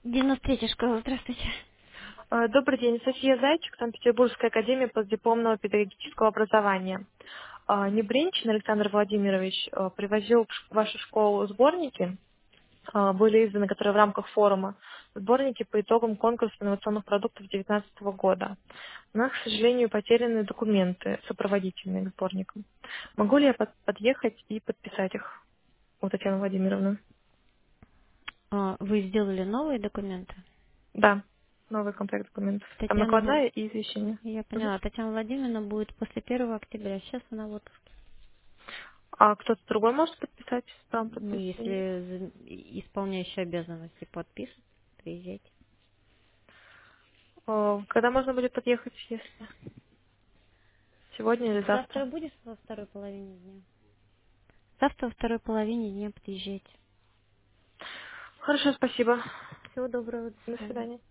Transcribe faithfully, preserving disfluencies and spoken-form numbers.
девяносто третья школа, здравствуйте. Э, Добрый день, София Зайчик, Санкт-Петербургская академия постдипломного педагогического образования. Э, Небринчин Александр Владимирович э, привозил в ш- в вашу школу сборники, э, были изданы, которые в рамках форума, сборники по итогам конкурса инновационных продуктов две тысячи девятнадцатого года. У нас, к сожалению, потеряны документы сопроводительные к сборникам. Могу ли я под- подъехать и подписать их у Татьяны Владимировны? А, Вы сделали новые документы? Да, новый комплект документов. Там Татьяна, Вла- накладная и извещение. я Мгм. поняла, Татьяна Владимировна будет после первого октября, сейчас она в отпуске. А кто-то другой может подписать? Там Ну, подписывать. если за- исполняющий обязанности подпишет, приезжайте. О, когда можно будет подъехать, если сегодня или завтра? Завтра будешь во второй половине дня? Завтра во второй половине дня подъезжайте. Хорошо, спасибо. Всего доброго, до До свидания. свидания.